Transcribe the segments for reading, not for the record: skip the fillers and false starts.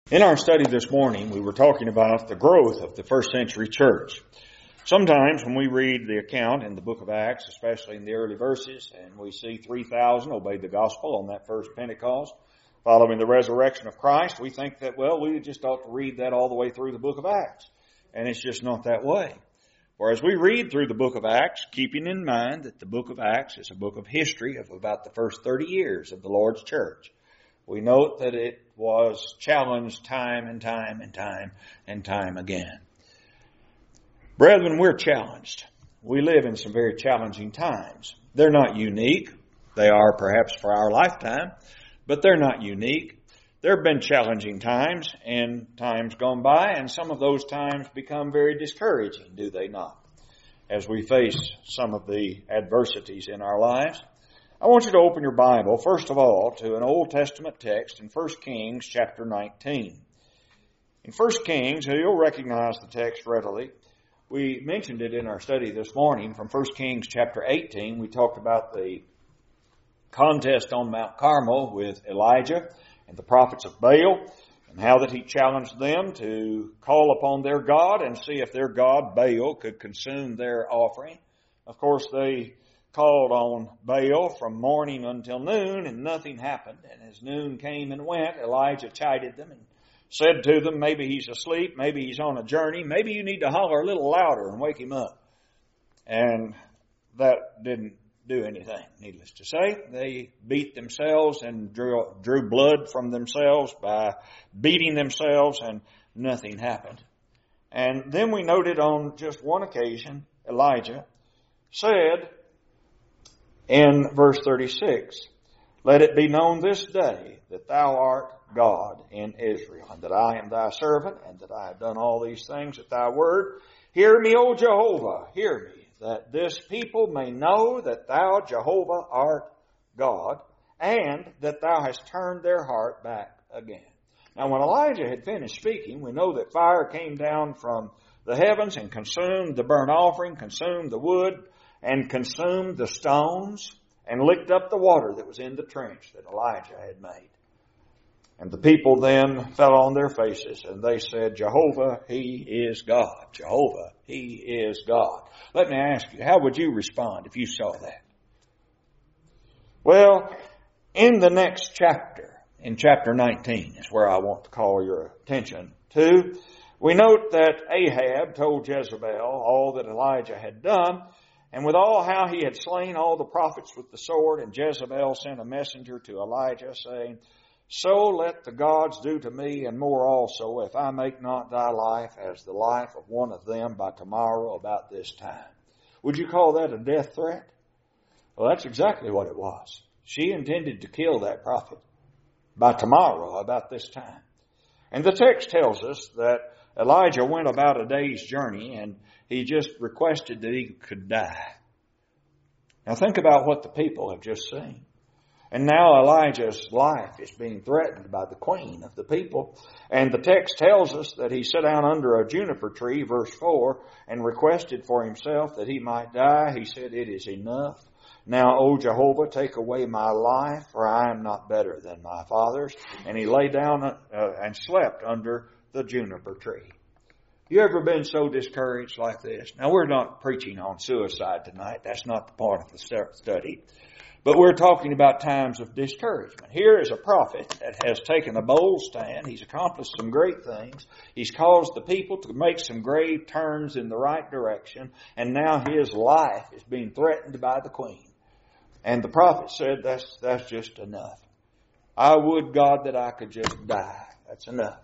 In our study this morning, we were talking about the growth of the first century church. Sometimes when we read the account in the book of Acts, especially in the early verses, and we see 3,000 obeyed the gospel on that first Pentecost, following the resurrection of Christ, we think that, we just ought to read that all the way through the book of Acts. And it's just not that way. For as we read through the book of Acts, keeping in mind that the book of Acts is a book of history of about the first 30 years of the Lord's church, we note that it was challenged time and time again. Brethren, we're challenged. We live in some very challenging times. They're not unique. They are perhaps for our lifetime, but they're not unique. There have been challenging times in times gone by, and some of those times become very discouraging, do they not? As we face some of the adversities in our lives. I want you to open your Bible, first of all, to an Old Testament text in 1 Kings chapter 19. In 1 Kings, you'll recognize the text readily. We mentioned it in our study this morning from 1 Kings chapter 18. We talked about the contest on Mount Carmel with Elijah and the prophets of Baal, and how that he challenged them to call upon their God and see if their God, Baal, could consume their offering. Of course, they called on Baal from morning until noon, and nothing happened. And as noon came and went, Elijah chided them and said to them, maybe he's asleep, maybe he's on a journey, maybe you need to holler a little louder and wake him up. And that didn't do anything, needless to say. They beat themselves and drew blood from themselves by beating themselves, and nothing happened. And then we noted on just one occasion, Elijah said in verse 36, let it be known this day that thou art God in Israel, and that I am thy servant, and that I have done all these things at thy word. Hear me, O Jehovah, hear me, that this people may know that thou, Jehovah, art God, and that thou hast turned their heart back again. Now, when Elijah had finished speaking, we know that fire came down from the heavens and consumed the burnt offering, consumed the wood, and consumed the stones, and licked up the water that was in the trench that Elijah had made. And the people then fell on their faces, and they said, Jehovah, He is God. Jehovah, He is God. Let me ask you, how would you respond if you saw that? Well, in the next chapter, in chapter 19, is where I want to call your attention to, we note that Ahab told Jezebel all that Elijah had done, and with all how he had slain all the prophets with the sword, and Jezebel sent a messenger to Elijah, saying, so let the gods do to me, and more also, if I make not thy life as the life of one of them by tomorrow about this time. Would you call that a death threat? Well, that's exactly what it was. She intended to kill that prophet by tomorrow about this time. And the text tells us that Elijah went about a day's journey, and he just requested that he could die. Now think about what the people have just seen. And now Elijah's life is being threatened by the queen of the people. And the text tells us that he sat down under a juniper tree, verse 4, and requested for himself that he might die. He said, it is enough. Now, O Jehovah, take away my life, for I am not better than my fathers. And he lay down and slept under the juniper tree. You ever been so discouraged like this? Now, we're not preaching on suicide tonight. That's not the part of the study. But we're talking about times of discouragement. Here is a prophet that has taken a bold stand. He's accomplished some great things. He's caused the people to make some grave turns in the right direction. And now his life is being threatened by the queen. And the prophet said, that's just enough. I would, God, that I could just die. That's enough.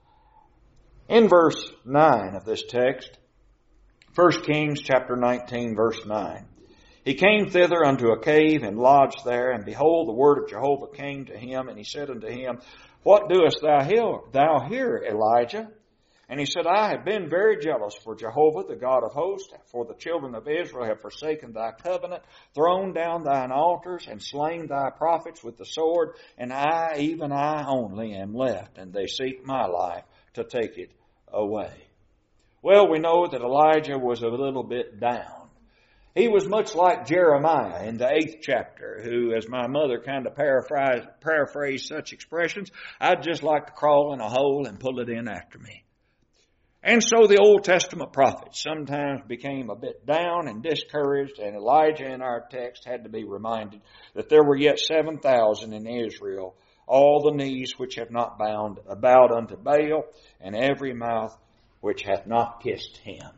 In verse 9 of this text, 1 Kings chapter 19, verse 9. He came thither unto a cave and lodged there, and behold, the word of Jehovah came to him, and he said unto him, what doest thou here, Elijah? And he said, I have been very jealous for Jehovah, the God of hosts, for the children of Israel have forsaken thy covenant, thrown down thine altars, and slain thy prophets with the sword, and I, even I only, am left, and they seek my life to take it away. Well, we know that Elijah was a little bit down. He was much like Jeremiah in the 8th chapter, who, as my mother kind of paraphrased such expressions, I'd just like to crawl in a hole and pull it in after me. And so the Old Testament prophets sometimes became a bit down and discouraged, and Elijah in our text had to be reminded that there were yet 7,000 in Israel, all the knees which have not bowed unto Baal, and every mouth which hath not kissed him.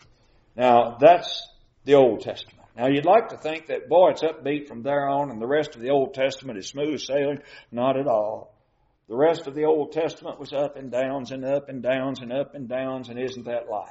Now, that's the Old Testament. Now, you'd like to think that, boy, it's upbeat from there on, and the rest of the Old Testament is smooth sailing. Not at all. The rest of the Old Testament was up and downs and up and downs and up and downs, and isn't that life?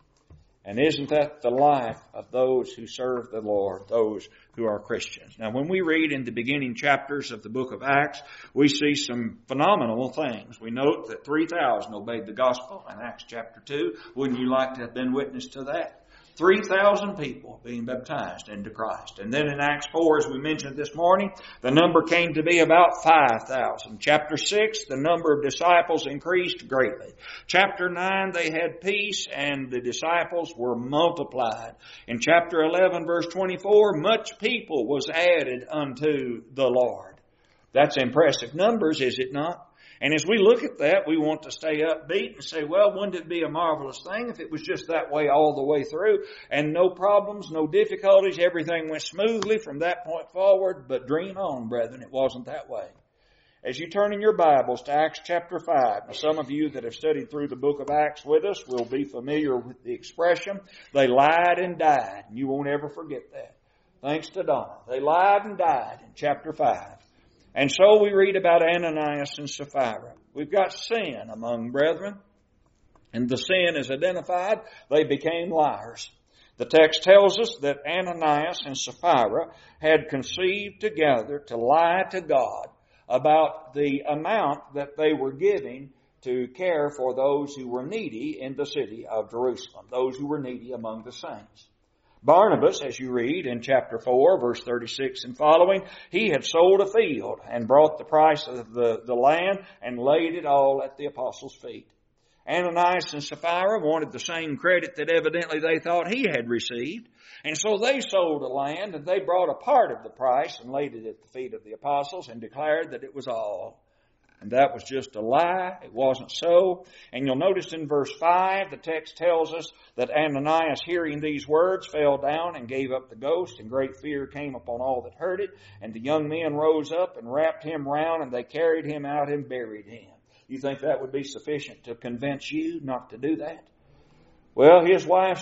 And isn't that the life of those who serve the Lord, those who are Christians? Now, when we read in the beginning chapters of the book of Acts, we see some phenomenal things. We note that 3,000 obeyed the gospel in Acts chapter 2. Wouldn't you like to have been witness to that? 3,000 people being baptized into Christ. And then in Acts 4, as we mentioned this morning, the number came to be about 5,000. Chapter 6, the number of disciples increased greatly. Chapter 9, they had peace and the disciples were multiplied. In chapter 11, verse 24, much people was added unto the Lord. That's impressive numbers, is it not? And as we look at that, we want to stay upbeat and say, well, wouldn't it be a marvelous thing if it was just that way all the way through and no problems, no difficulties, everything went smoothly from that point forward? But dream on, brethren, it wasn't that way. As you turn in your Bibles to Acts chapter 5, now some of you that have studied through the book of Acts with us will be familiar with the expression, they lied and died. And you won't ever forget that. Thanks to Donna. They lied and died in chapter 5. And so we read about Ananias and Sapphira. We've got sin among brethren, and the sin is identified. They became liars. The text tells us that Ananias and Sapphira had conceived together to lie to God about the amount that they were giving to care for those who were needy in the city of Jerusalem, those who were needy among the saints. Barnabas, as you read in chapter 4, verse 36 and following, he had sold a field and brought the price of the land and laid it all at the apostles' feet. Ananias and Sapphira wanted the same credit that evidently they thought he had received. And so they sold the land and they brought a part of the price and laid it at the feet of the apostles and declared that it was all. And that was just a lie. It wasn't so. And you'll notice in verse 5, the text tells us that Ananias, hearing these words, fell down and gave up the ghost, and great fear came upon all that heard it. And the young men rose up and wrapped him round, and they carried him out and buried him. You think that would be sufficient to convince you not to do that? Well, his wife,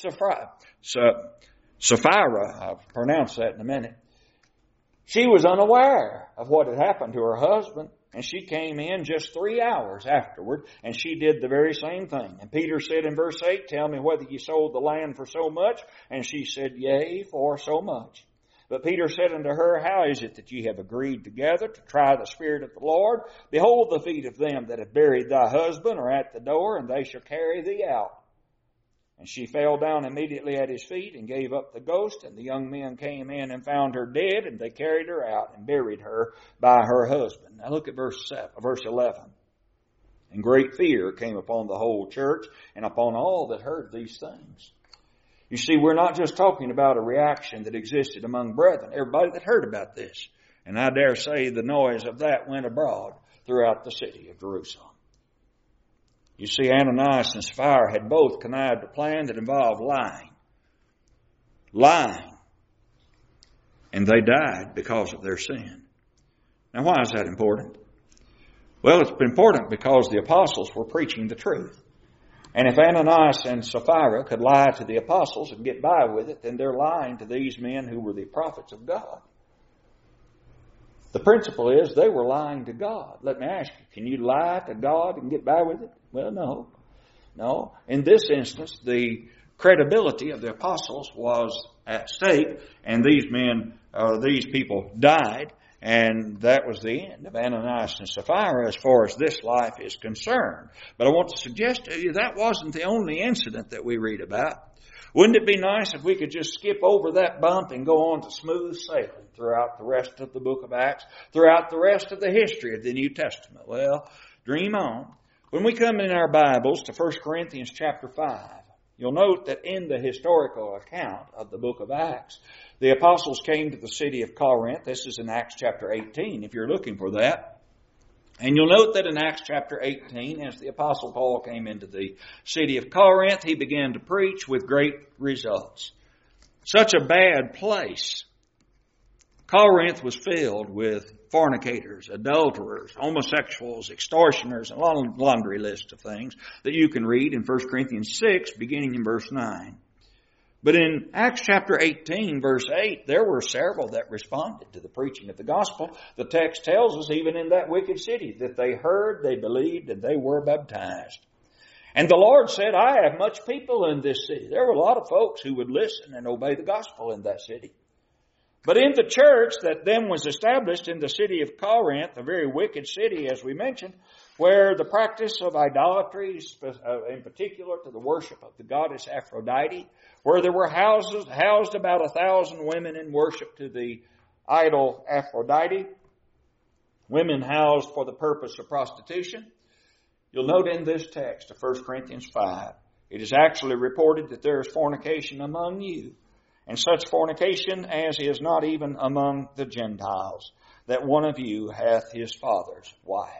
Sapphira, I'll pronounce that in a minute, she was unaware of what had happened to her husband. And she came in just 3 hours afterward, and she did the very same thing. And Peter said in verse 8, tell me whether you sold the land for so much. And she said, yea, for so much. But Peter said unto her, how is it that ye have agreed together to try the Spirit of the Lord? Behold, the feet of them that have buried thy husband are at the door, and they shall carry thee out. And she fell down immediately at his feet and gave up the ghost. And the young men came in and found her dead, and they carried her out and buried her by her husband. Now look at verse 11. And great fear came upon the whole church and upon all that heard these things. You see, we're not just talking about a reaction that existed among brethren, everybody that heard about this. And I dare say the noise of that went abroad throughout the city of Jerusalem. You see, Ananias and Sapphira had both connived a plan that involved lying. Lying. And they died because of their sin. Now, why is that important? Well, it's important because the apostles were preaching the truth. And if Ananias and Sapphira could lie to the apostles and get by with it, then they're lying to these men who were the prophets of God. The principle is they were lying to God. Let me ask you, can you lie to God and get by with it? Well, no. No. In this instance, the credibility of the apostles was at stake, and these people died, and that was the end of Ananias and Sapphira as far as this life is concerned. But I want to suggest to you that wasn't the only incident that we read about. Wouldn't it be nice if we could just skip over that bump and go on to smooth sailing throughout the rest of the book of Acts, throughout the rest of the history of the New Testament? Well, dream on. When we come in our Bibles to 1 Corinthians chapter 5, You'll note that in the historical account of the book of Acts, the apostles came to the city of Corinth. This is in Acts chapter 18, if you're looking for that. And you'll note that in Acts chapter 18, as the apostle Paul came into the city of Corinth, he began to preach with great results. Such a bad place. Corinth was filled with fornicators, adulterers, homosexuals, extortioners, and a laundry list of things that you can read in 1 Corinthians 6, beginning in verse 9. But in Acts chapter 18, verse 8, there were several that responded to the preaching of the gospel. The text tells us, even in that wicked city, that they heard, they believed, and they were baptized. And the Lord said, I have much people in this city. There were a lot of folks who would listen and obey the gospel in that city. But in the church that then was established in the city of Corinth, a very wicked city, as we mentioned, where the practice of idolatry, in particular to the worship of the goddess Aphrodite, where there were housed about 1,000 women in worship to the idol Aphrodite, women housed for the purpose of prostitution. You'll note in this text of 1 Corinthians 5, it is actually reported that there is fornication among you, and such fornication as is not even among the Gentiles, that one of you hath his father's wife.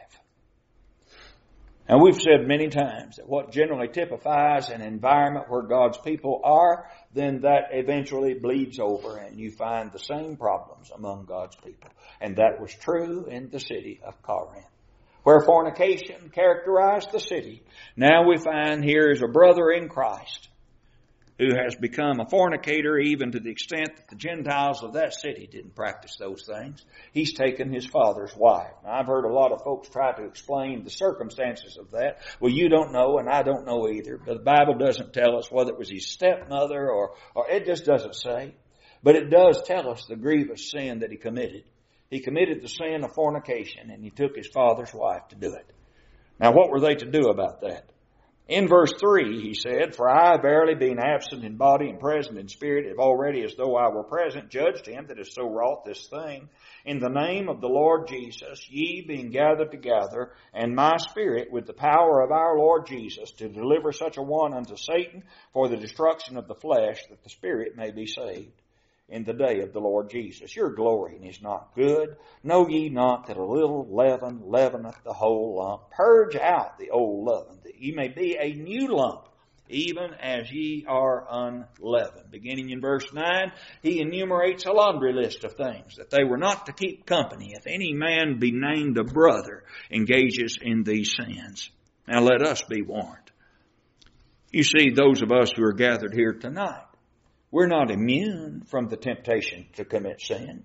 And we've said many times that what generally typifies an environment where God's people are, then that eventually bleeds over and you find the same problems among God's people. And that was true in the city of Corinth, where fornication characterized the city. Now we find here is a brother in Christ who has become a fornicator, even to the extent that the Gentiles of that city didn't practice those things. He's taken his father's wife. Now, I've heard a lot of folks try to explain the circumstances of that. Well, you don't know, and I don't know either. But the Bible doesn't tell us whether it was his stepmother or it just doesn't say. But it does tell us the grievous sin that he committed. He committed the sin of fornication, and he took his father's wife to do it. Now, what were they to do about that? In verse 3, he said, For I, verily being absent in body and present in spirit, have already, as though I were present, judged him that has so wrought this thing. In the name of the Lord Jesus, ye being gathered together, and my spirit with the power of our Lord Jesus, to deliver such a one unto Satan for the destruction of the flesh, that the spirit may be saved in the day of the Lord Jesus. Your glorying is not good. Know ye not that a little leaven leaveneth the whole lump? Purge out the old leaven, that ye may be a new lump, even as ye are unleavened. Beginning in verse 9, he enumerates a laundry list of things that they were not to keep company. If any man be named a brother, engages in these sins. Now let us be warned. You see, those of us who are gathered here tonight, we're not immune from the temptation to commit sin.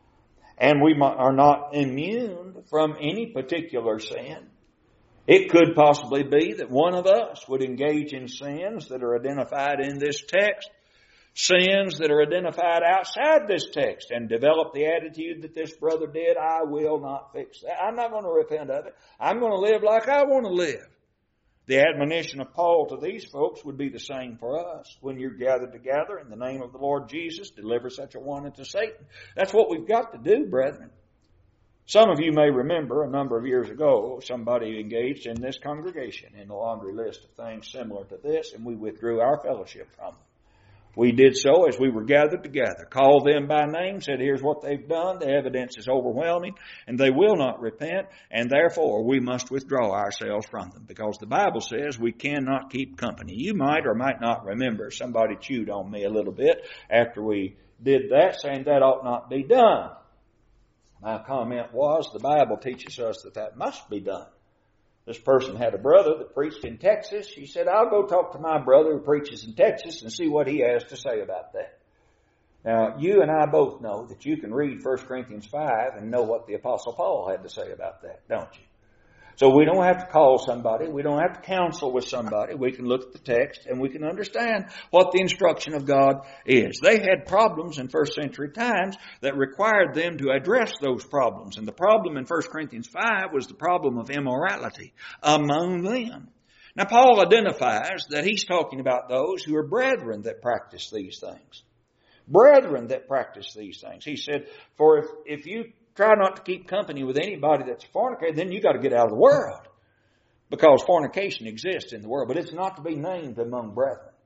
And we are not immune from any particular sin. It could possibly be that one of us would engage in sins that are identified in this text, sins that are identified outside this text, and develop the attitude that this brother did. I will not fix that. I'm not going to repent of it. I'm going to live like I want to live. The admonition of Paul to these folks would be the same for us. When you're gathered together in the name of the Lord Jesus, deliver such a one unto Satan. That's what we've got to do, brethren. Some of you may remember a number of years ago, somebody engaged in this congregation in a laundry list of things similar to this, and we withdrew our fellowship from them. We did so as we were gathered together, called them by name, said here's what they've done, the evidence is overwhelming, and they will not repent, and therefore we must withdraw ourselves from them, because the Bible says we cannot keep company. You might or might not remember somebody chewed on me a little bit after we did that, saying that ought not be done. My comment was, the Bible teaches us that that must be done. This person had a brother that preached in Texas. He said, I'll go talk to my brother who preaches in Texas and see what he has to say about that. Now, you and I both know that you can read 1 Corinthians 5 and know what the Apostle Paul had to say about that, don't you? So we don't have to call somebody. We don't have to counsel with somebody. We can look at the text and we can understand what the instruction of God is. They had problems in first century times that required them to address those problems. And the problem in 1 Corinthians 5 was the problem of immorality among them. Now, Paul identifies that he's talking about those who are brethren that practice these things. Brethren that practice these things. He said, for if you try not to keep company with anybody that's a fornicator, then you got to get out of the world. Because fornication exists in the world, but it's not to be named among brethren.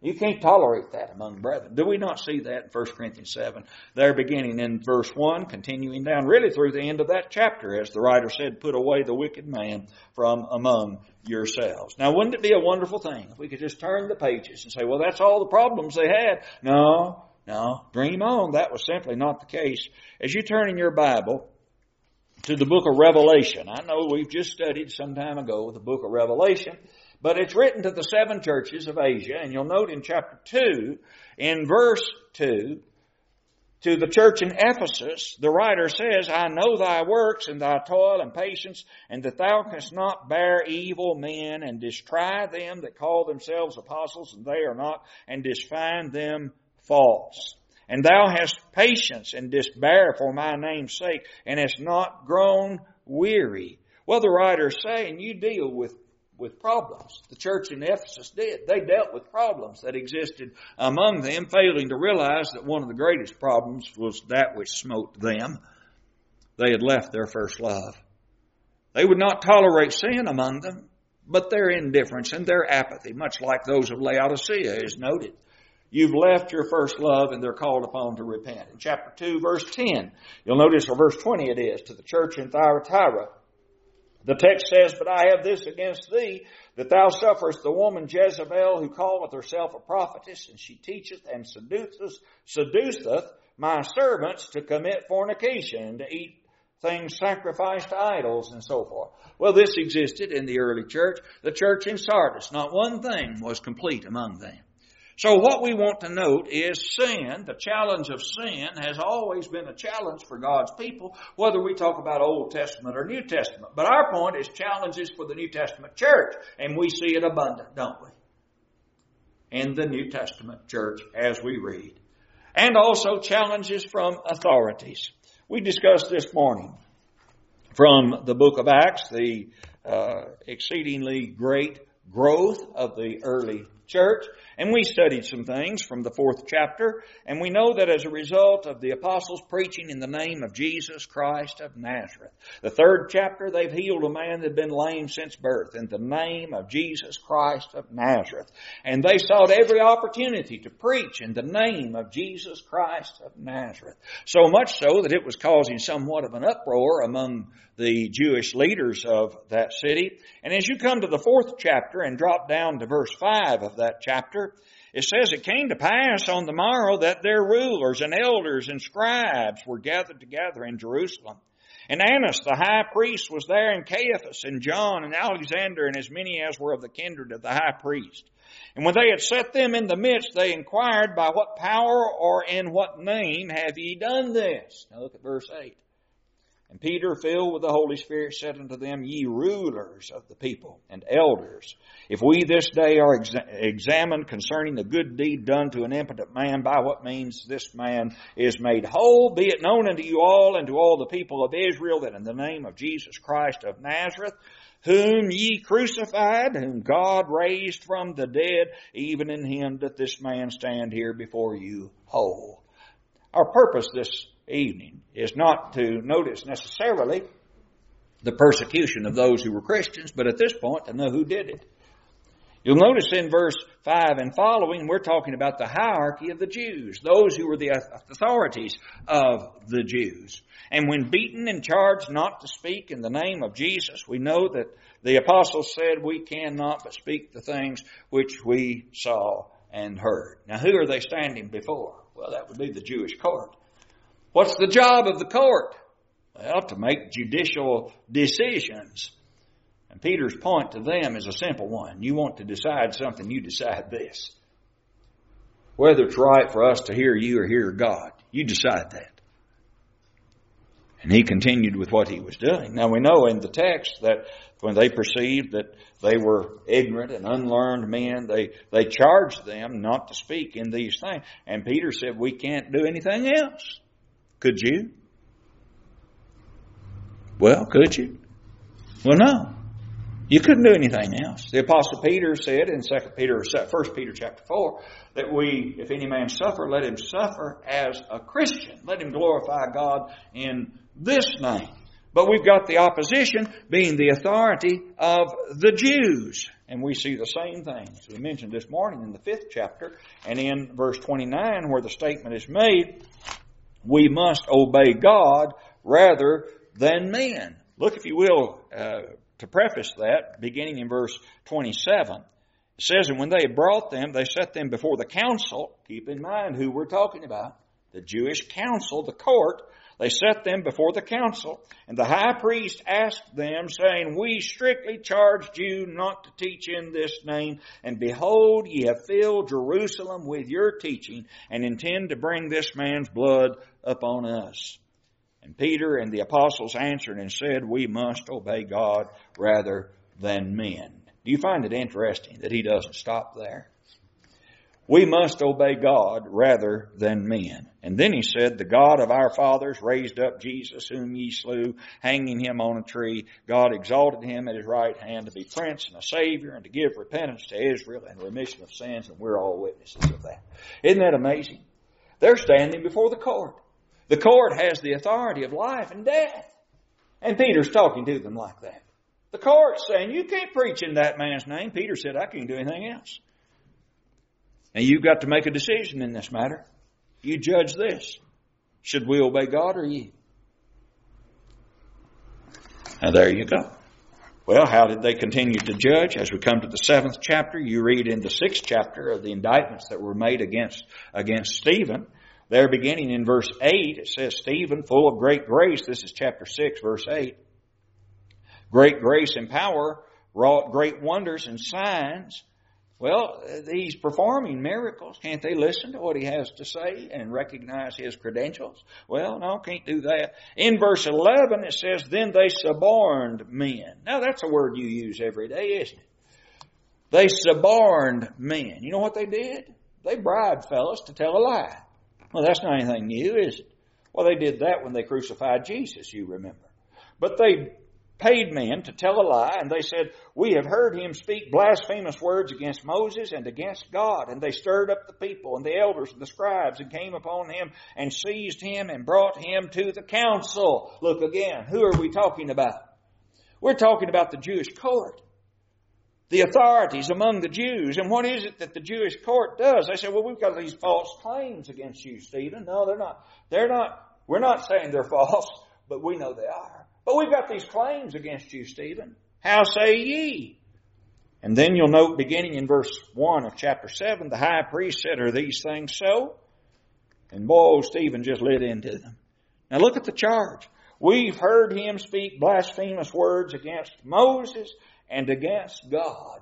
You can't tolerate that among brethren. Do we not see that in 1 Corinthians 7? There beginning in verse 1, continuing down really through the end of that chapter, as the writer said, put away the wicked man from among yourselves. Now, wouldn't it be a wonderful thing if we could just turn the pages and say, well, that's all the problems they had? No, dream on. That was simply not the case. As you turn in your Bible to the book of Revelation, I know we've just studied some time ago the book of Revelation, but it's written to the 7 churches of Asia, and you'll note in chapter 2, in verse 2, to the church in Ephesus, the writer says, I know thy works and thy toil and patience, and that thou canst not bear evil men, and didst try them that call themselves apostles, and they are not, and didst find them false. And thou hast patience, and didst bear for my name's sake, and hast not grown weary. Well, the writer is saying you deal with problems. The church in Ephesus did. They dealt with problems that existed among them, failing to realize that one of the greatest problems was that which smote them. They had left their first love. They would not tolerate sin among them, but their indifference and their apathy, much like those of Laodicea, is noted. You've left your first love, and they're called upon to repent. In chapter 2, verse 10, you'll notice, or verse 20 it is, to the church in Thyatira, the text says, But I have this against thee, that thou sufferest the woman Jezebel, who calleth herself a prophetess, and she teacheth and seduceth my servants to commit fornication, and to eat things sacrificed to idols, and so forth. Well, this existed in the early church. The church in Sardis, not one thing was complete among them. So what we want to note is sin. The challenge of sin has always been a challenge for God's people, whether we talk about Old Testament or New Testament. But our point is challenges for the New Testament church, and we see it abundant, don't we? In the New Testament church as we read. And also challenges from authorities. We discussed this morning from the book of Acts, the exceedingly great growth of the early church, and we studied some things from the 4th chapter, and we know that as a result of the apostles preaching in the name of Jesus Christ of Nazareth. The 3rd chapter, they've healed a man that had been lame since birth in the name of Jesus Christ of Nazareth. And they sought every opportunity to preach in the name of Jesus Christ of Nazareth. So much so that it was causing somewhat of an uproar among the Jewish leaders of that city. And as you come to the 4th chapter and drop down to verse 5 of that chapter, it says, It came to pass on the morrow that their rulers and elders and scribes were gathered together in Jerusalem. And Annas the high priest was there, and Caiaphas and John and Alexander and as many as were of the kindred of the high priest. And when they had set them in the midst, they inquired, By what power or in what name have ye done this? Now look at verse 8. And Peter, filled with the Holy Spirit, said unto them, Ye rulers of the people and elders, if we this day are examined concerning the good deed done to an impotent man, by what means this man is made whole, be it known unto you all and to all the people of Israel, that in the name of Jesus Christ of Nazareth, whom ye crucified, whom God raised from the dead, even in him doth this man stand here before you whole. Our purpose this evening is not to notice necessarily the persecution of those who were Christians, but at this point to know who did it. You'll notice in verse 5 and following, we're talking about the hierarchy of the Jews, those who were the authorities of the Jews. And when beaten and charged not to speak in the name of Jesus, we know that the apostles said, We cannot but speak the things which we saw and heard. Now who are they standing before? Well, that would be the Jewish court. What's the job of the court? Well, to make judicial decisions. And Peter's point to them is a simple one. You want to decide something, you decide this. Whether it's right for us to hear you or hear God, you decide that. And he continued with what he was doing. Now we know in the text that when they perceived that they were ignorant and unlearned men, they charged them not to speak in these things. And Peter said, We can't do anything else. Could you? Well, could you? Well, no. You couldn't do anything else. The Apostle Peter said in 1 Peter chapter 4 that if any man suffer, let him suffer as a Christian. Let him glorify God in this name. But we've got the opposition being the authority of the Jews. And we see the same thing, as we mentioned this morning in the 5th chapter, and in verse 29 where the statement is made, we must obey God rather than men. Look, if you will, to preface that, beginning in verse 27. It says, and when they had brought them, they set them before the council. Keep in mind who we're talking about. The Jewish council, the court. They set them before the council. And the high priest asked them, saying, we strictly charged you not to teach in this name. And behold, ye have filled Jerusalem with your teaching, and intend to bring this man's blood upon us. And Peter and the apostles answered and said, we must obey God rather than men. Do you find it interesting that he doesn't stop there? We must obey God rather than men. And then he said, the God of our fathers raised up Jesus, whom ye slew, hanging him on a tree. God exalted him at his right hand to be prince and a savior, and to give repentance to Israel and remission of sins, and we're all witnesses of that. Isn't that amazing? They're standing before the court. The court has the authority of life and death. And Peter's talking to them like that. The court's saying, you can't preach in that man's name. Peter said, I can't do anything else. Now you've got to make a decision in this matter. You judge this. Should we obey God or ye? Now there you go. Well, how did they continue to judge? As we come to the 7th chapter, you read in the 6th chapter of the indictments that were made against Stephen. There beginning in verse 8, it says, Stephen, full of great grace, this is chapter 6, verse 8, great grace and power wrought great wonders and signs. Well, he's performing miracles. Can't they listen to what he has to say and recognize his credentials? Well, no, can't do that. In verse 11, it says, then they suborned men. Now, that's a word you use every day, isn't it? They suborned men. You know what they did? They bribed fellas to tell a lie. Well, that's not anything new, is it? Well, they did that when they crucified Jesus, you remember. But they paid men to tell a lie, and they said, we have heard him speak blasphemous words against Moses and against God. And they stirred up the people and the elders and the scribes and came upon him and seized him and brought him to the council. Look again, who are we talking about? We're talking about the Jewish court. The authorities among the Jews. And what is it that the Jewish court does? They say, well, we've got these false claims against you, Stephen. No, they're not. We're not saying they're false, but we know they are. But we've got these claims against you, Stephen. How say ye? And then you'll note beginning in verse 1 of chapter 7, the high priest said, are these things so? And boy, Stephen just lit into them. Now look at the charge. We've heard him speak blasphemous words against Moses and against God.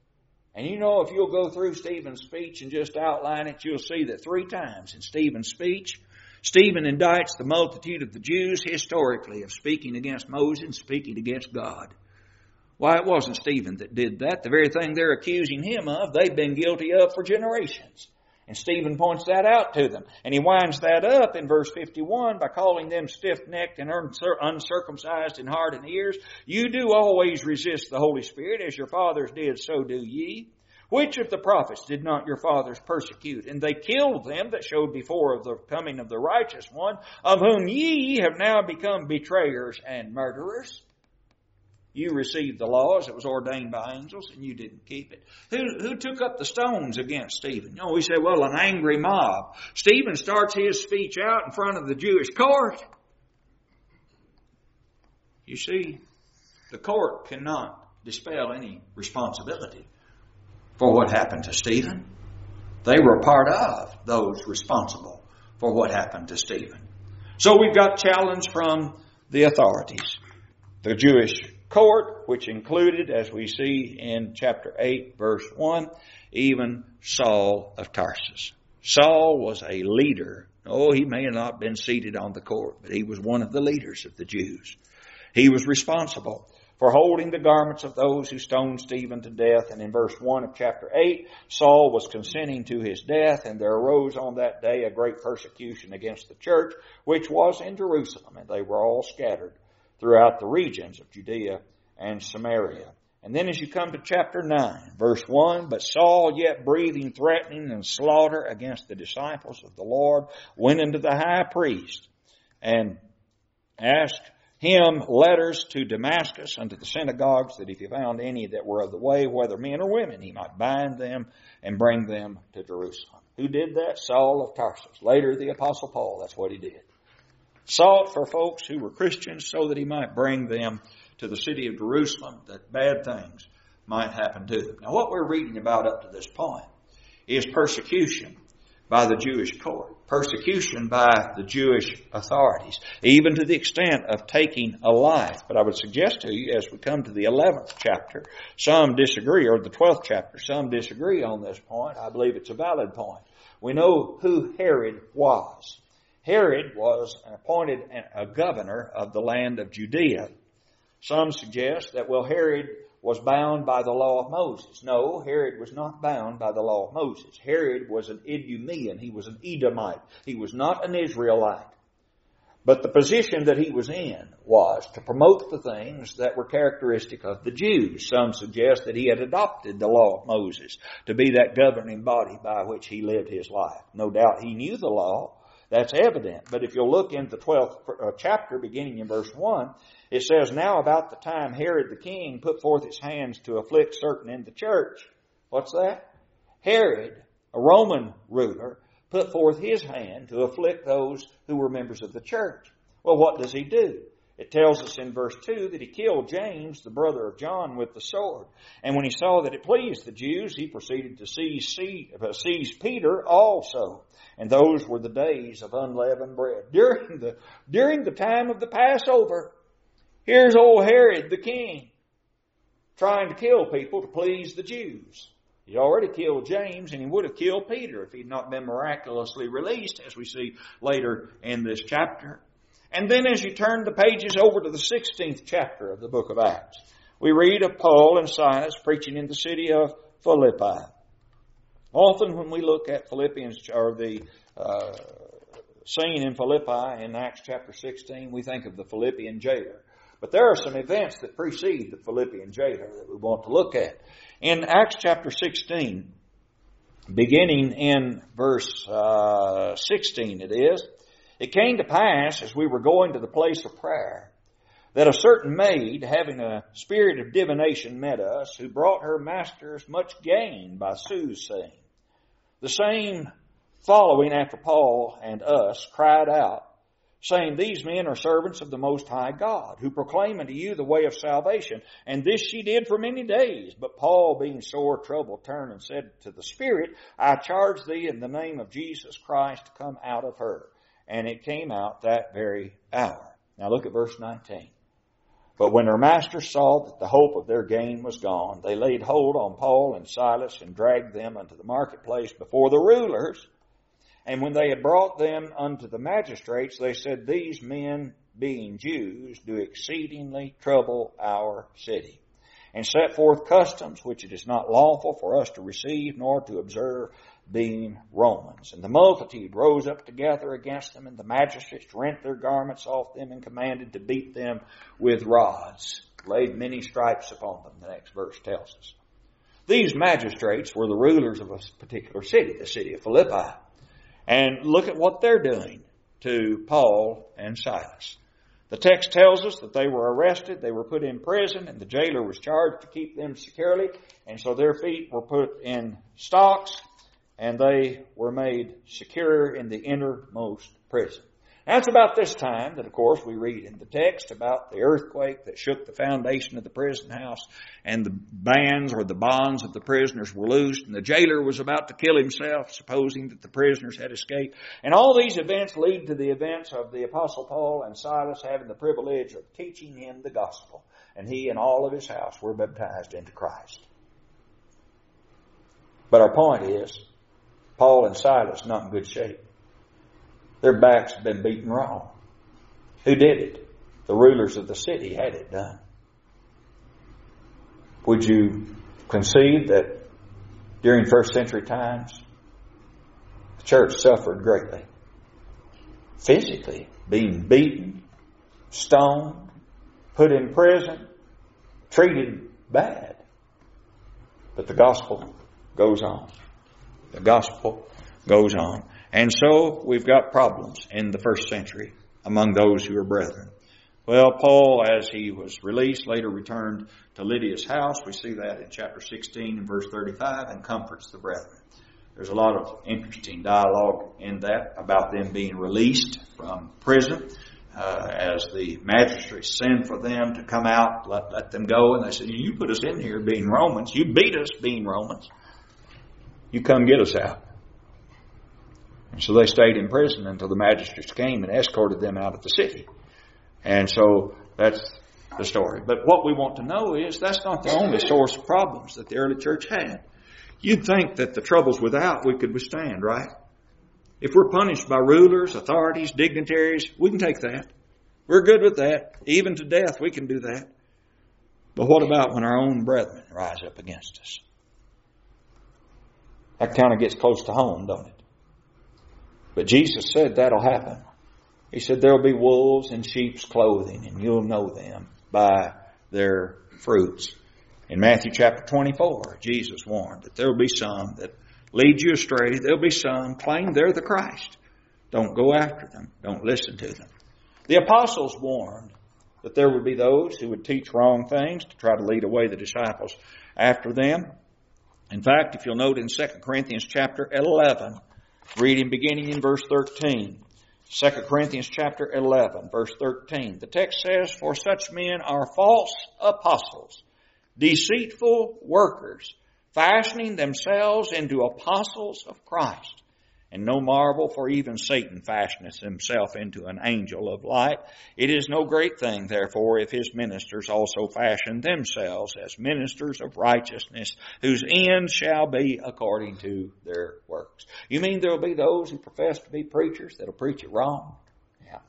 And you know, if you'll go through Stephen's speech and just outline it, you'll see that 3 times in Stephen's speech, Stephen indicts the multitude of the Jews historically of speaking against Moses and speaking against God. Why, it wasn't Stephen that did that. The very thing they're accusing him of, they've been guilty of for generations. And Stephen points that out to them. And he winds that up in verse 51 by calling them stiff-necked and uncircumcised in heart and ears. You do always resist the Holy Spirit, as your fathers did, so do ye. Which of the prophets did not your fathers persecute? And they killed them that showed before of the coming of the righteous one, of whom ye have now become betrayers and murderers. You received the law as it was ordained by angels, and you didn't keep it. Who took up the stones against Stephen? You know, we say, well, an angry mob. Stephen starts his speech out in front of the Jewish court. You see, the court cannot dispel any responsibility for what happened to Stephen. They were part of those responsible for what happened to Stephen. So we've got challenge from the authorities. The Jewish court, which included, as we see in chapter 8, verse 1, even Saul of Tarsus. Saul was a leader. Oh, he may have not been seated on the court, but he was one of the leaders of the Jews. He was responsible for holding the garments of those who stoned Stephen to death. And in verse 1 of chapter 8, Saul was consenting to his death, and there arose on that day a great persecution against the church, which was in Jerusalem, and they were all scattered throughout the regions of Judea and Samaria. And then as you come to chapter 9, verse 1, but Saul, yet breathing threatening and slaughter against the disciples of the Lord, went unto the high priest and asked him letters to Damascus unto the synagogues, that if he found any that were of the way, whether men or women, he might bind them and bring them to Jerusalem. Who did that? Saul of Tarsus. Later, the Apostle Paul. That's what he did. Sought for folks who were Christians so that he might bring them to the city of Jerusalem, that bad things might happen to them. Now, what we're reading about up to this point is persecution by the Jewish court, persecution by the Jewish authorities, even to the extent of taking a life. But I would suggest to you, as we come to the 11th chapter, some disagree, or the 12th chapter, some disagree on this point. I believe it's a valid point. We know who Herod was. Herod was appointed a governor of the land of Judea. Some suggest that, Herod was bound by the law of Moses. No, Herod was not bound by the law of Moses. Herod was an Idumean. He was an Edomite. He was not an Israelite. But the position that he was in was to promote the things that were characteristic of the Jews. Some suggest that he had adopted the law of Moses to be that governing body by which he lived his life. No doubt he knew the law. That's evident. But if you'll look in the 12th chapter, beginning in verse 1, it says, Now about the time Herod the king put forth his hands to afflict certain in the church. What's that? Herod, a Roman ruler, put forth his hand to afflict those who were members of the church. Well, what does he do? It tells us in verse 2 that he killed James, the brother of John, with the sword. And when he saw that it pleased the Jews, he proceeded to seize Peter also. And those were the days of unleavened bread. During the time of the Passover, here's old Herod the king trying to kill people to please the Jews. He'd already killed James, and he would have killed Peter if he'd not been miraculously released, as we see later in this chapter. And then as you turn the pages over to the 16th chapter of the book of Acts, we read of Paul and Silas preaching in the city of Philippi. Often when we look at Philippians, or the scene in Philippi in Acts chapter 16, we think of the Philippian jailer. But there are some events that precede the Philippian jailer that we want to look at. In Acts chapter 16, beginning in verse 16 it is, It came to pass, as we were going to the place of prayer, that a certain maid, having a spirit of divination, met us, who brought her masters much gain by soothsaying. The same, following after Paul and us, cried out, saying, These men are servants of the Most High God, who proclaim unto you the way of salvation. And this she did for many days. But Paul, being sore troubled, turned and said to the Spirit, I charge thee in the name of Jesus Christ to come out of her. And it came out that very hour. Now look at verse 19. But when her masters saw that the hope of their gain was gone, they laid hold on Paul and Silas and dragged them unto the marketplace before the rulers. And when they had brought them unto the magistrates, they said, These men, being Jews, do exceedingly trouble our city, and set forth customs which it is not lawful for us to receive nor to observe, being Romans. And the multitude rose up together against them, and the magistrates rent their garments off them and commanded to beat them with rods. Laid many stripes upon them, the next verse tells us. These magistrates were the rulers of a particular city, the city of Philippi. And look at what they're doing to Paul and Silas. The text tells us that they were arrested, they were put in prison, and the jailer was charged to keep them securely. And so their feet were put in stocks, and they were made secure in the innermost prison. That's about this time that, of course, we read in the text about the earthquake that shook the foundation of the prison house, and the bands or the bonds of the prisoners were loosed, and the jailer was about to kill himself, supposing that the prisoners had escaped. And all these events lead to the events of the Apostle Paul and Silas having the privilege of teaching him the gospel. And he and all of his house were baptized into Christ. But our point is, Paul and Silas not in good shape. Their backs have been beaten raw. Who did it? The rulers of the city had it done. Would you concede that during first century times, the church suffered greatly? Physically, being beaten, stoned, put in prison, treated bad. But the gospel goes on. The gospel goes on. And so we've got problems in the first century among those who are brethren. Well, Paul, as he was released, later returned to Lydia's house. We see that in chapter 16 and verse 35, and comforts the brethren. There's a lot of interesting dialogue in that about them being released from prison. As the magistrates send for them to come out, let them go. And they said, you put us in here being Romans. You beat us being Romans. You come get us out. And so they stayed in prison until the magistrates came and escorted them out of the city. And so that's the story. But what we want to know is that's not the only source of problems that the early church had. You'd think that the troubles without we could withstand, right? If we're punished by rulers, authorities, dignitaries, we can take that. We're good with that. Even to death, we can do that. But what about when our own brethren rise up against us? That kind of gets close to home, don't it? But Jesus said that'll happen. He said there'll be wolves in sheep's clothing, and you'll know them by their fruits. In Matthew chapter 24, Jesus warned that there'll be some that lead you astray. There'll be some claim they're the Christ. Don't go after them. Don't listen to them. The apostles warned that there would be those who would teach wrong things to try to lead away the disciples after them. In fact, if you'll note in 2 Corinthians chapter 11, reading beginning in verse 13. 2 Corinthians chapter 11, verse 13. The text says, for such men are false apostles, deceitful workers, fashioning themselves into apostles of Christ. And no marvel, for even Satan fashioneth himself into an angel of light. It is no great thing, therefore, if his ministers also fashion themselves as ministers of righteousness, whose end shall be according to their works. You mean there will be those who profess to be preachers that will preach it wrong? Yeah.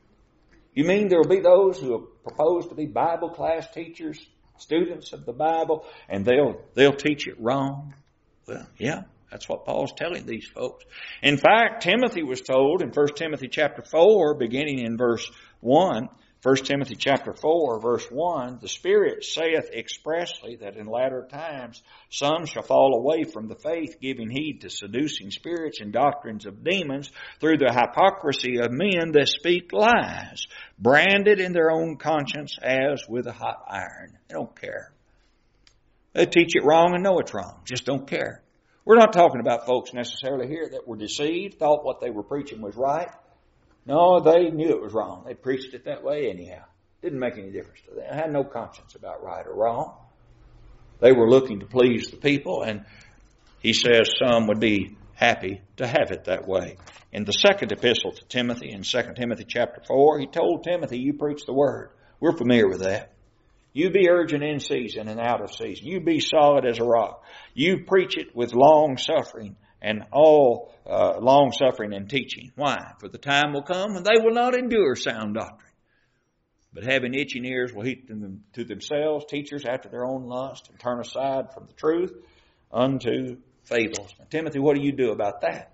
You mean there will be those who will propose to be Bible class teachers, students of the Bible, and they'll teach it wrong? Well, yeah. That's what Paul's telling these folks. In fact, Timothy was told in 1 Timothy chapter 4, beginning in verse 1, 1 Timothy chapter 4, verse 1, the Spirit saith expressly that in latter times some shall fall away from the faith, giving heed to seducing spirits and doctrines of demons through the hypocrisy of men that speak lies, branded in their own conscience as with a hot iron. They don't care. They teach it wrong and know it's wrong. Just don't care. We're not talking about folks necessarily here that were deceived, thought what they were preaching was right. No, they knew it was wrong. They preached it that way anyhow. Didn't make any difference to them. They had no conscience about right or wrong. They were looking to please the people, and he says some would be happy to have it that way. In the second epistle to Timothy, in 2 Timothy chapter 4, he told Timothy, you preach the word. We're familiar with that. You be urgent in season and out of season. You be solid as a rock. You preach it with long suffering and all long suffering and teaching. Why? For the time will come when they will not endure sound doctrine, but having itching ears will heap them to themselves teachers after their own lust, and turn aside from the truth unto fables. Now, Timothy, what do you do about that?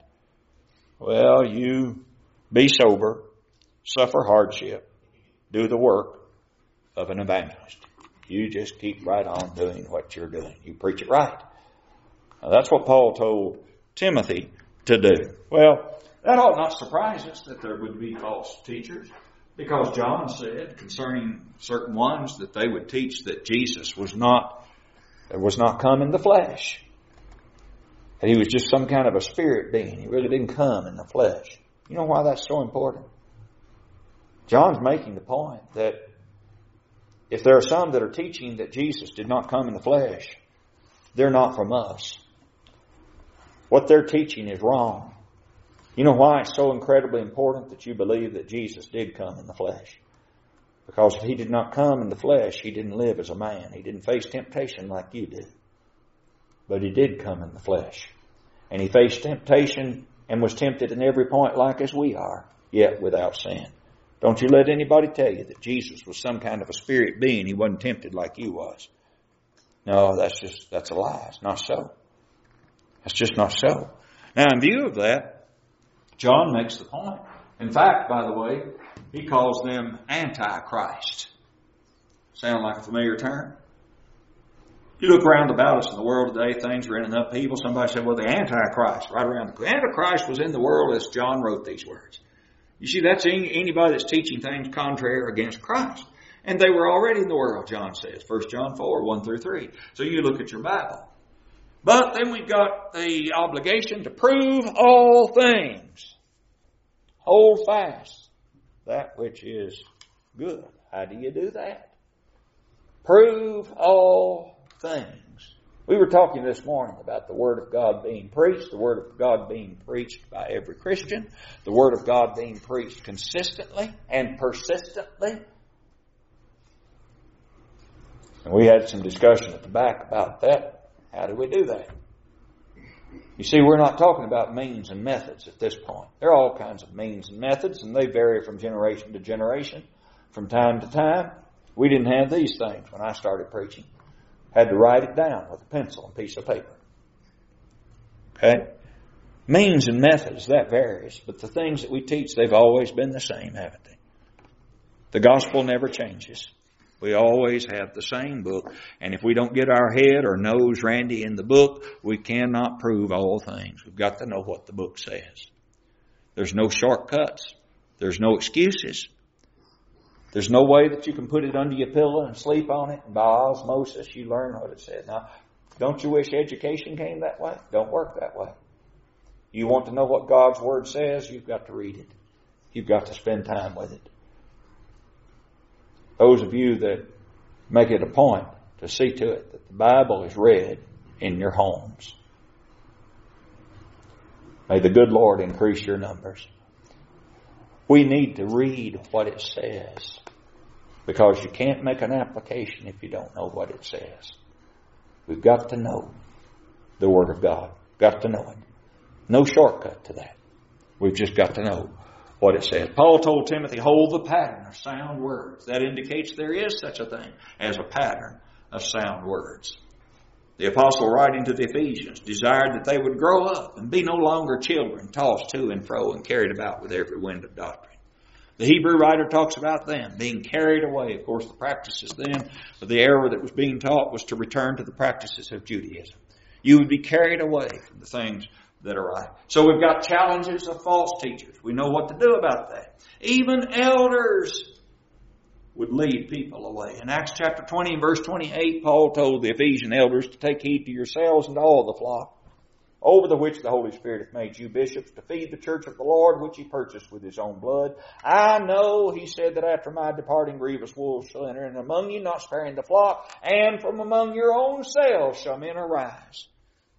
Well, you be sober, suffer hardship, do the work of an evangelist. You just keep right on doing what you're doing. You preach it right. Now, that's what Paul told Timothy to do. Well, that ought not surprise us that there would be false teachers, because John said concerning certain ones that they would teach that Jesus was not come in the flesh. That he was just some kind of a spirit being. He really didn't come in the flesh. You know why that's so important? John's making the point that if there are some that are teaching that Jesus did not come in the flesh, they're not from us. What they're teaching is wrong. You know why it's so incredibly important that you believe that Jesus did come in the flesh? Because if he did not come in the flesh, he didn't live as a man. He didn't face temptation like you did. But he did come in the flesh. And he faced temptation and was tempted in every point like as we are, yet without sin. Don't you let anybody tell you that Jesus was some kind of a spirit being. He wasn't tempted like you was. No, that's a lie. It's not so. That's just not so. Now, in view of that, John makes the point. In fact, by the way, he calls them Antichrist. Sound like a familiar term? You look around about us in the world today, things are in an upheaval. Somebody said, well, the Antichrist, right around. The Antichrist was in the world as John wrote these words. You see, that's anybody that's teaching things contrary against Christ. And they were already in the world, John says. 1 John 4, 1 through 3. So you look at your Bible. But then we've got the obligation to prove all things. Hold fast that which is good. How do you do that? Prove all things. We were talking this morning about the Word of God being preached, the Word of God being preached by every Christian, the Word of God being preached consistently and persistently. And we had some discussion at the back about that. How do we do that? You see, we're not talking about means and methods at this point. There are all kinds of means and methods, and they vary from generation to generation, from time to time. We didn't have these things when I started preaching. Had to write it down with a pencil and piece of paper. Okay? Means and methods, that varies. But the things that we teach, they've always been the same, haven't they? The gospel never changes. We always have the same book. And if we don't get our head or nose randy in the book, we cannot prove all things. We've got to know what the book says. There's no shortcuts. There's no excuses. There's no way that you can put it under your pillow and sleep on it, and by osmosis you learn what it said. Now, don't you wish education came that way? Don't work that way. You want to know what God's Word says, you've got to read it. You've got to spend time with it. Those of you that make it a point to see to it that the Bible is read in your homes. May the good Lord increase your numbers. We need to read what it says, because you can't make an application if you don't know what it says. We've got to know the Word of God. Got to know it. No shortcut to that. We've just got to know what it says. Paul told Timothy, hold the pattern of sound words. That indicates there is such a thing as a pattern of sound words. The apostle, writing to the Ephesians, desired that they would grow up and be no longer children, tossed to and fro and carried about with every wind of doctrine. The Hebrew writer talks about them being carried away. Of course, the practices then of the error that was being taught was to return to the practices of Judaism. You would be carried away from the things that are right. So we've got challenges of false teachers. We know what to do about that. Even elders would lead people away. In Acts chapter 20 and verse 28, Paul told the Ephesian elders to take heed to yourselves and to all the flock, over the which the Holy Spirit hath made you bishops, to feed the church of the Lord, which he purchased with his own blood. I know, he said, that after my departing grievous wolves shall enter in among you, not sparing the flock, and from among your own selves shall men arise,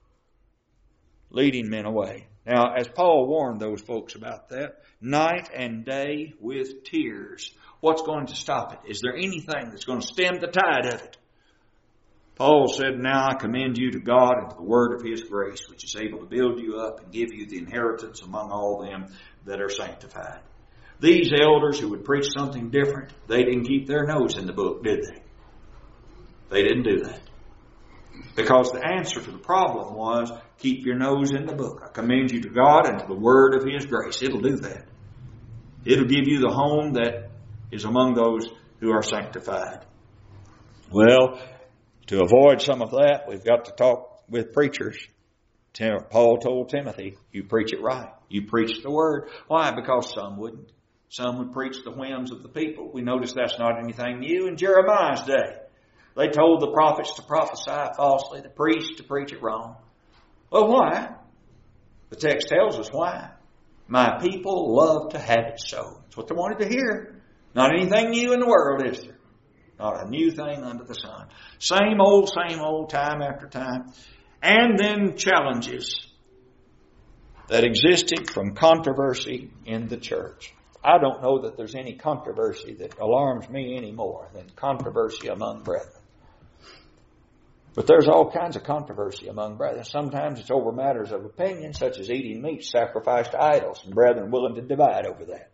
leading men away. Now, as Paul warned those folks about that, night and day with tears. What's going to stop it? Is there anything that's going to stem the tide of it? Paul said, now I commend you to God and to the word of his grace, which is able to build you up and give you the inheritance among all them that are sanctified. These elders who would preach something different, they didn't keep their nose in the book, did they? They didn't do that. Because the answer to the problem was, keep your nose in the book. I commend you to God and to the word of his grace. It'll do that. It'll give you the home that is among those who are sanctified. Well, to avoid some of that, we've got to talk with preachers. Paul told Timothy, you preach it right. You preach the word. Why? Because some wouldn't. Some would preach the whims of the people. We notice that's not anything new in Jeremiah's day. They told the prophets to prophesy falsely, the priests to preach it wrong. Well, why? The text tells us why. My people love to have it so. That's what they wanted to hear. Not anything new in the world, is there? Not a new thing under the sun. Same old, time after time. And then challenges that existed from controversy in the church. I don't know that there's any controversy that alarms me any more than controversy among brethren. But there's all kinds of controversy among brethren. Sometimes it's over matters of opinion, such as eating meat sacrificed to idols, and brethren willing to divide over that.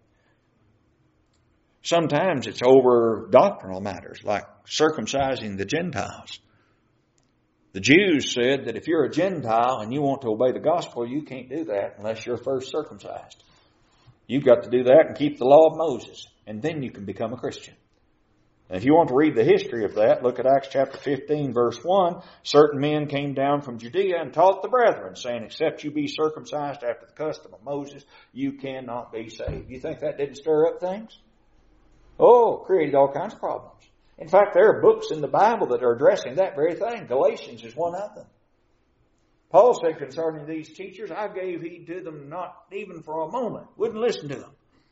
Sometimes it's over doctrinal matters, like circumcising the Gentiles. The Jews said that if you're a Gentile and you want to obey the gospel, you can't do that unless you're first circumcised. You've got to do that and keep the law of Moses, and then you can become a Christian. And if you want to read the history of that, look at Acts chapter 15, verse 1. Certain men came down from Judea and taught the brethren, saying, except you be circumcised after the custom of Moses, you cannot be saved. You think that didn't stir up things? Oh, created all kinds of problems. In fact, there are books in the Bible that are addressing that very thing. Galatians is one of them. Paul said concerning these teachers, I gave heed to them not even for a moment. Wouldn't listen to them.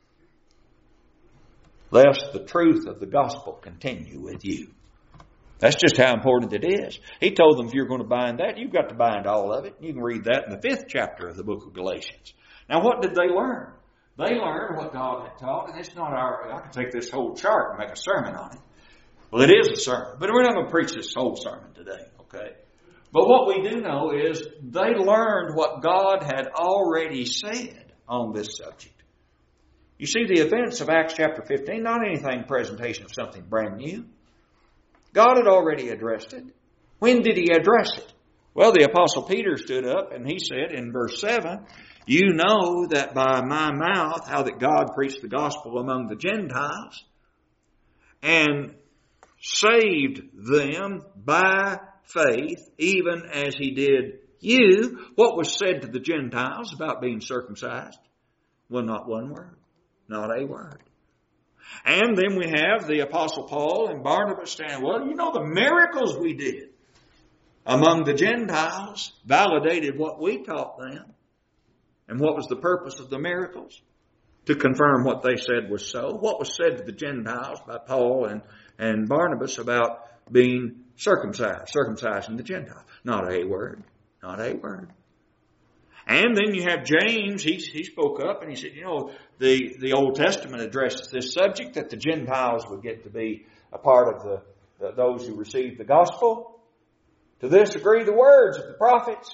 Lest the truth of the gospel continue with you. That's just how important it is. He told them if you're going to bind that, you've got to bind all of it. You can read that in the 5th chapter of the book of Galatians. Now what did they learn? They learned what God had taught, and it's not I can take this whole chart and make a sermon on it. Well, it is a sermon, but we're not going to preach this whole sermon today, okay? But what we do know is they learned what God had already said on this subject. You see, the events of Acts chapter 15, not anything presentation of something brand new. God had already addressed it. When did He address it? Well, the Apostle Peter stood up and he said in verse 7, you know that by my mouth how that God preached the gospel among the Gentiles and saved them by faith, even as He did you. What was said to the Gentiles about being circumcised? Well, not one word. Not a word. And then we have the Apostle Paul and Barnabas saying, well, you know the miracles we did among the Gentiles validated what we taught them. And what was the purpose of the miracles? To confirm what they said was so. What was said to the Gentiles by Paul and Barnabas about being circumcised, circumcising the Gentiles? Not a word. Not a word. And then you have James, he spoke up and he said, you know, the Old Testament addresses this subject that the Gentiles would get to be a part of those who received the gospel. To this agree the words of the prophets.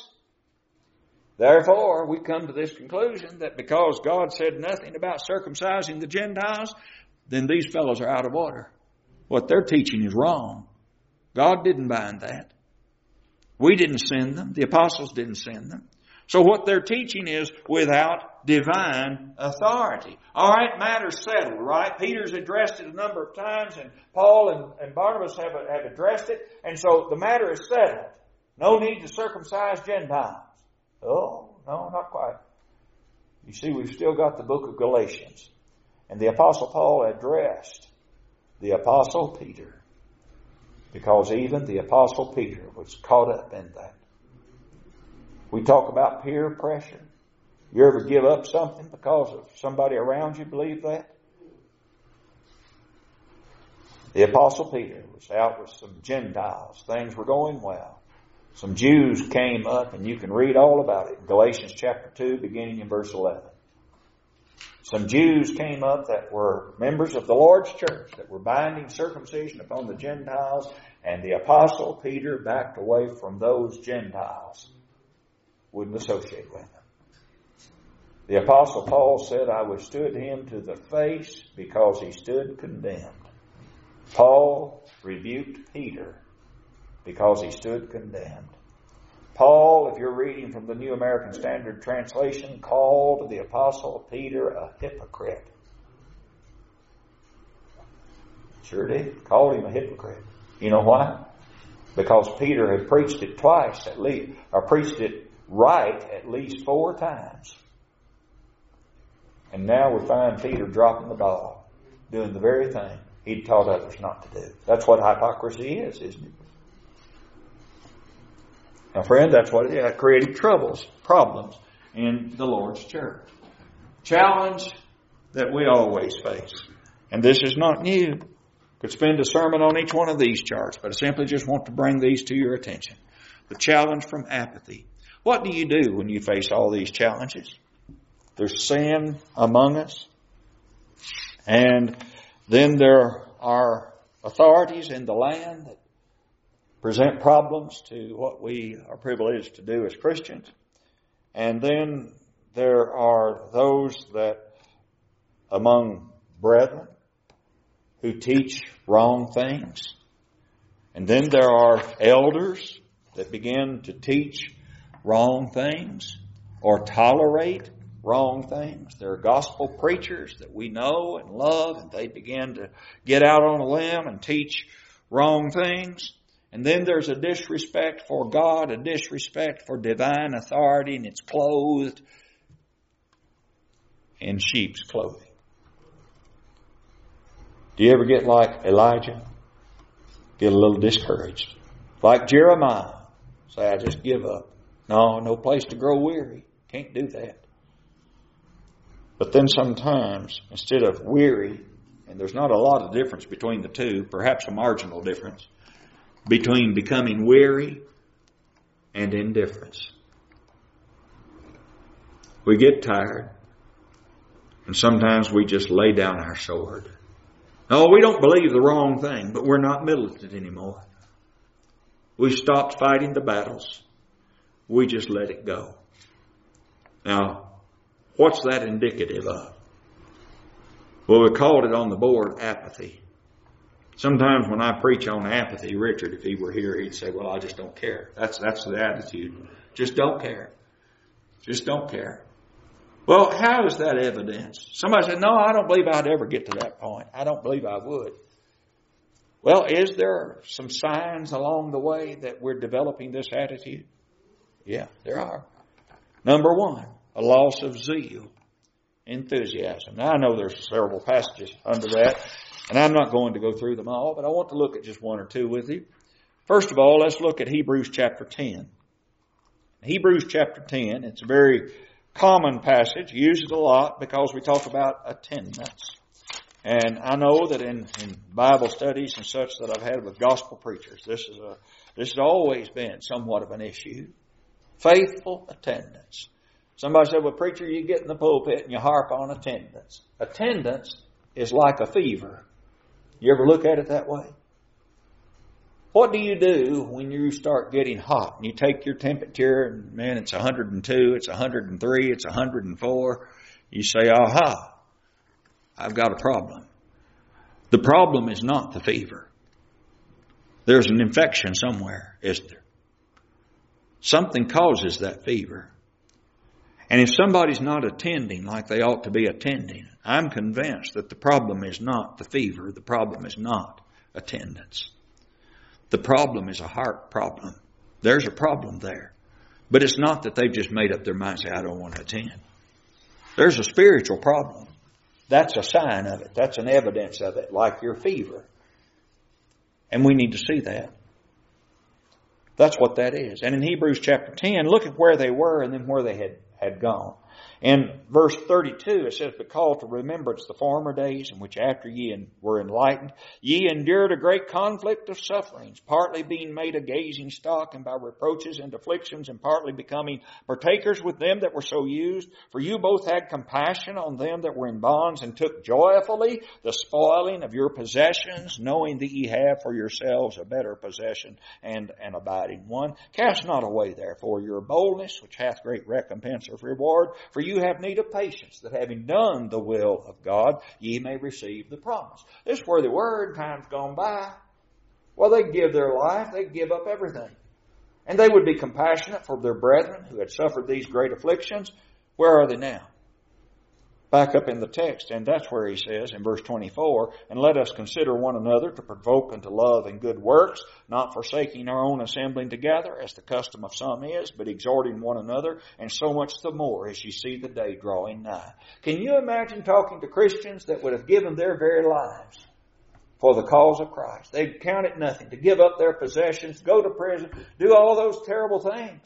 Therefore, we come to this conclusion that because God said nothing about circumcising the Gentiles, then these fellows are out of order. What they're teaching is wrong. God didn't bind that. We didn't send them. The apostles didn't send them. So what they're teaching is without divine authority. All right, matter's settled, right? Peter's addressed it a number of times, and Paul and Barnabas have addressed it. And so the matter is settled. No need to circumcise Gentiles. Oh, no, not quite. You see, we've still got the book of Galatians. And the Apostle Paul addressed the Apostle Peter. Because even the Apostle Peter was caught up in that. We talk about peer pressure. You ever give up something because of somebody around you believe that? The Apostle Peter was out with some Gentiles. Things were going well. Some Jews came up, and you can read all about it in Galatians chapter 2, beginning in verse 11. Some Jews came up that were members of the Lord's church, that were binding circumcision upon the Gentiles, and the Apostle Peter backed away from those Gentiles. Wouldn't associate with them. The Apostle Paul said, I withstood him to the face because he stood condemned. Paul rebuked Peter because he stood condemned. Paul, if you're reading from the New American Standard Translation, called the Apostle Peter a hypocrite. Sure did. Called him a hypocrite. You know why? Because Peter had preached it twice at least, or preached it right at least 4 times. And now we find Peter dropping the ball, doing the very thing he'd taught others not to do. That's what hypocrisy is, isn't it? Now, friend, that's what it is. It created problems in the Lord's church. Challenge that we always face. And this is not new. Could spend a sermon on each one of these charts, but I simply just want to bring these to your attention. The challenge from apathy. What do you do when you face all these challenges? There's sin among us. And then there are authorities in the land that present problems to what we are privileged to do as Christians. And then there are those that among brethren who teach wrong things. And then there are elders that begin to teach wrong things or tolerate wrong things. There are gospel preachers that we know and love, and they begin to get out on a limb and teach wrong things. And then there's a disrespect for God, a disrespect for divine authority, and it's clothed in sheep's clothing. Do you ever get like Elijah? Get a little discouraged. Like Jeremiah. Say, I just give up. No place to grow weary. Can't do that. But then sometimes, instead of weary, and there's not a lot of difference between the two, perhaps a marginal difference, between becoming weary and indifference. We get tired, and sometimes we just lay down our sword. No, we don't believe the wrong thing, but we're not militant anymore. We've stopped fighting the battles. We just let it go. Now, what's that indicative of? Well, we called it on the board apathy. Sometimes when I preach on apathy, Richard, if he were here, he'd say, well, I just don't care. That's the attitude. Just don't care. Just don't care. Well, how is that evidenced? Somebody said, no, I don't believe I'd ever get to that point. I don't believe I would. Well, is there some signs along the way that we're developing this attitude? Yeah, there are. Number one, a loss of zeal, enthusiasm. Now, I know there's several passages under that, and I'm not going to go through them all, but I want to look at just one or two with you. First of all, let's look at Hebrews chapter 10. Hebrews chapter 10, it's a very common passage, used it a lot because we talk about attendance. And I know that in Bible studies and such that I've had with gospel preachers, this has always been somewhat of an issue. Faithful attendance. Somebody said, well, preacher, you get in the pulpit and you harp on attendance. Attendance is like a fever. You ever look at it that way? What do you do when you start getting hot and you take your temperature and, man, it's 102, it's 103, it's 104. You say, aha, I've got a problem. The problem is not the fever. There's an infection somewhere, isn't there? Something causes that fever. And if somebody's not attending like they ought to be attending, I'm convinced that the problem is not the fever. The problem is not attendance. The problem is a heart problem. There's a problem there. But it's not that they've just made up their mind and say, I don't want to attend. There's a spiritual problem. That's a sign of it. That's an evidence of it, like your fever. And we need to see that. That's what that is. And in Hebrews chapter 10, look at where they were and then where they had gone. In verse 32, it says, but call to remembrance the former days in which after ye were enlightened, ye endured a great conflict of sufferings, partly being made a gazing stock and by reproaches and afflictions, and partly becoming partakers with them that were so used. For you both had compassion on them that were in bonds, and took joyfully the spoiling of your possessions, knowing that ye have for yourselves a better possession and an abiding one. Cast not away therefore your boldness, which hath great recompense of reward. For you have need of patience, that having done the will of God, ye may receive the promise. This is where they were in times gone by. Well, they'd give their life, they'd give up everything. And they would be compassionate for their brethren who had suffered these great afflictions. Where are they now? Back up in the text, and that's where he says in verse 24, and let us consider one another to provoke unto love and good works, not forsaking our own assembling together, as the custom of some is, but exhorting one another, and so much the more as you see the day drawing nigh. Can you imagine talking to Christians that would have given their very lives for the cause of Christ? They'd count it nothing to give up their possessions, go to prison, do all those terrible things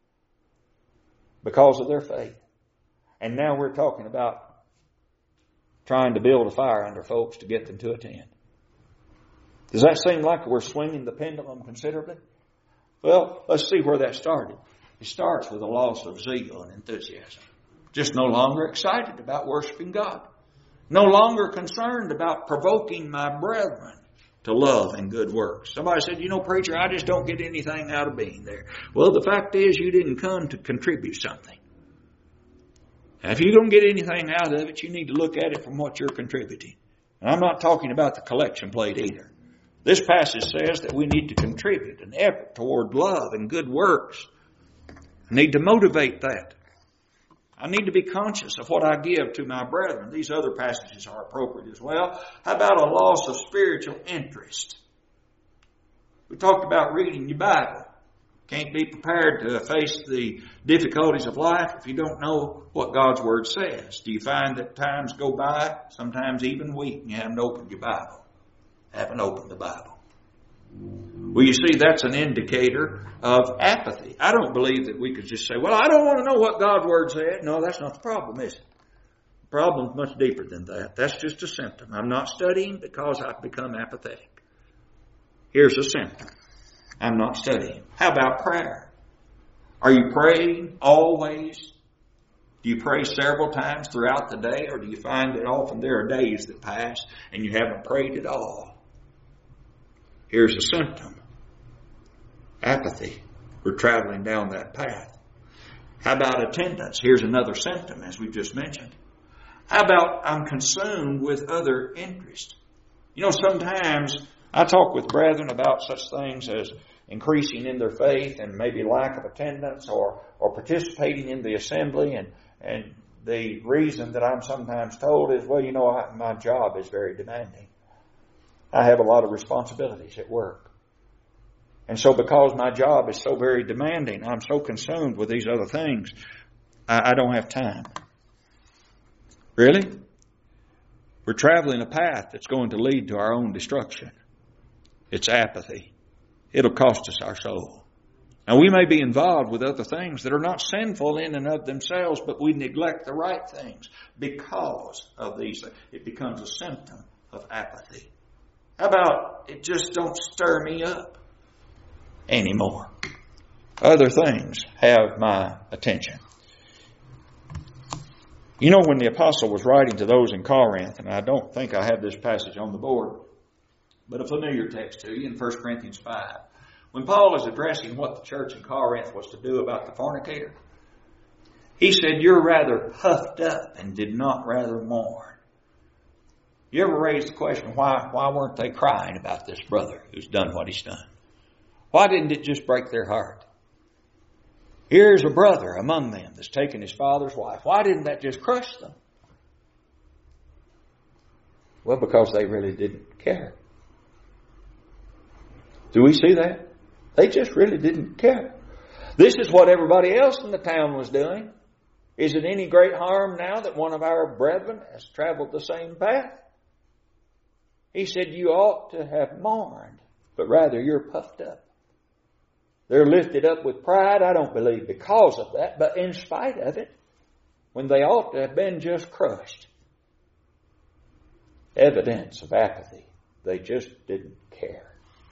because of their faith. And now we're talking about trying to build a fire under folks to get them to attend. Does that seem like we're swinging the pendulum considerably? Well, let's see where that started. It starts with a loss of zeal and enthusiasm. Just no longer excited about worshiping God. No longer concerned about provoking my brethren to love and good works. Somebody said, preacher, I just don't get anything out of being there. Well, the fact is you didn't come to contribute something. Now, if you don't get anything out of it, you need to look at it from what you're contributing. And I'm not talking about the collection plate either. This passage says that we need to contribute an effort toward love and good works. We need to motivate that. I need to be conscious of what I give to my brethren. These other passages are appropriate as well. How about a loss of spiritual interest? We talked about reading your Bible. Can't be prepared to face the difficulties of life if you don't know what God's Word says. Do you find that times go by, sometimes even weeks, and you haven't opened your Bible? Haven't opened the Bible. Well, you see, that's an indicator of apathy. I don't believe that we could just say, well, I don't want to know what God's Word said. No, that's not the problem, is it? The problem's much deeper than that. That's just a symptom. I'm not studying because I've become apathetic. Here's a symptom. I'm not studying. How about prayer? Are you praying always? Do you pray several times throughout the day, or do you find that often there are days that pass and you haven't prayed at all? Here's a symptom. Apathy. We're traveling down that path. How about attendance? Here's another symptom, as we've just mentioned. How about I'm consumed with other interests? You know, sometimes I talk with brethren about such things as increasing in their faith and maybe lack of attendance or participating in the assembly. And the reason that I'm sometimes told is, well, you know, my job is very demanding. I have a lot of responsibilities at work. And so because my job is so very demanding, I'm so consumed with these other things, I don't have time. Really? We're traveling a path that's going to lead to our own destruction. It's apathy. It'll cost us our soul. Now, we may be involved with other things that are not sinful in and of themselves, but we neglect the right things because of these things. It becomes a symptom of apathy. How about it just don't stir me up anymore? Other things have my attention. You know, when the apostle was writing to those in Corinth, and I don't think I have this passage on the board, but a familiar text to you in 1 Corinthians 5. When Paul is addressing what the church in Corinth was to do about the fornicator, he said, you're rather puffed up and did not rather mourn. You ever raised the question, why weren't they crying about this brother who's done what he's done? Why didn't it just break their heart? Here's a brother among them that's taken his father's wife. Why didn't that just crush them? Well, because they really didn't care. Do we see that? They just really didn't care. This is what everybody else in the town was doing. Is it any great harm now that one of our brethren has traveled the same path? He said, you ought to have mourned, but rather you're puffed up. They're lifted up with pride, I don't believe because of that, but in spite of it, when they ought to have been just crushed. Evidence of apathy. They just didn't care.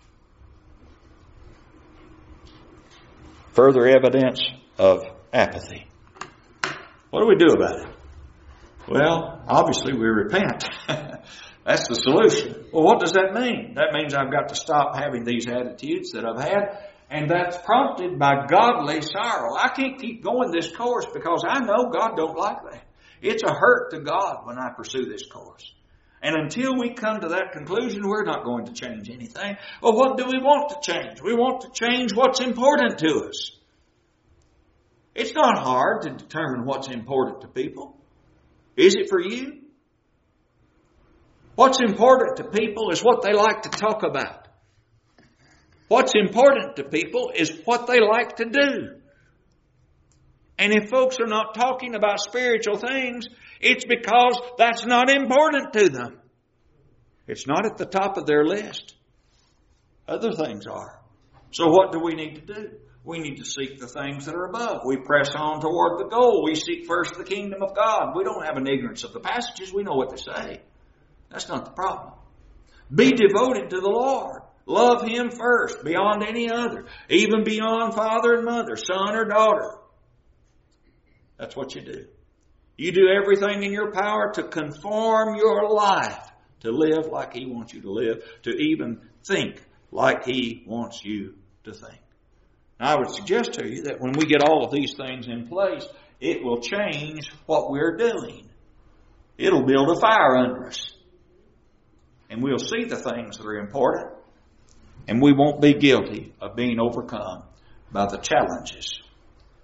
Further evidence of apathy. What do we do about it? Well, obviously we repent. That's the solution. Well, what does that mean? That means I've got to stop having these attitudes that I've had. And that's prompted by godly sorrow. I can't keep going this course because I know God don't like that. It's a hurt to God when I pursue this course. And until we come to that conclusion, we're not going to change anything. Well, what do we want to change? We want to change what's important to us. It's not hard to determine what's important to people. Is it for you? What's important to people is what they like to talk about. What's important to people is what they like to do. And if folks are not talking about spiritual things, it's because that's not important to them. It's not at the top of their list. Other things are. So what do we need to do? We need to seek the things that are above. We press on toward the goal. We seek first the kingdom of God. We don't have an ignorance of the passages. We know what they say. That's not the problem. Be devoted to the Lord. Love Him first, beyond any other. Even beyond father and mother, son or daughter. That's what you do. You do everything in your power to conform your life to live like He wants you to live, to even think like He wants you to think. Now, I would suggest to you that when we get all of these things in place, it will change what we're doing. It'll build a fire under us. And we'll see the things that are important. And we won't be guilty of being overcome by the challenges